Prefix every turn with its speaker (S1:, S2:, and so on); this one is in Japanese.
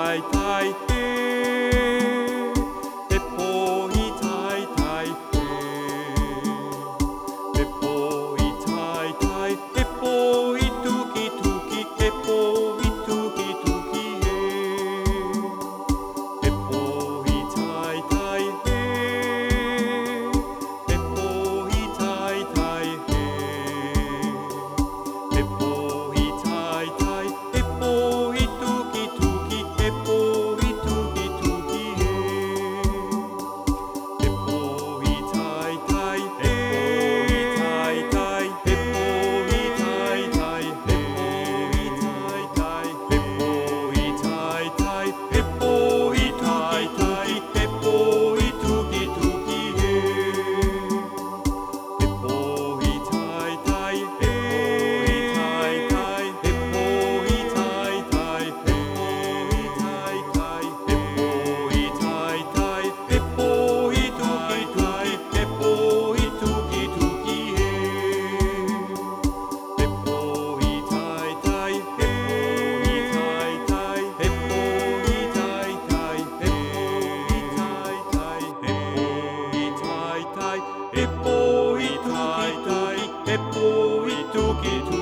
S1: いたいへへぽいたいたいへへぽいたいたいへぽいときときへぽいときときへへぽいたいたいへへぽいたいたいへへぽいたいたいへぽいときときへぽいときときへへぽいたいたいへぽいたいたいへぽいたいたいへぽいたいたいへぽいたいたいへぽいたいたいへぽいときときへへぽいたいたいへぽいたいたいへぽいたいたいへぽいたいたいへぽいたいたいへぽいときときへぽいときときへへぽいたいたいへぽいたいたいへぽいたいたいへぽいたいたいへぽいたいたいへぽいたいたいへぽいときとき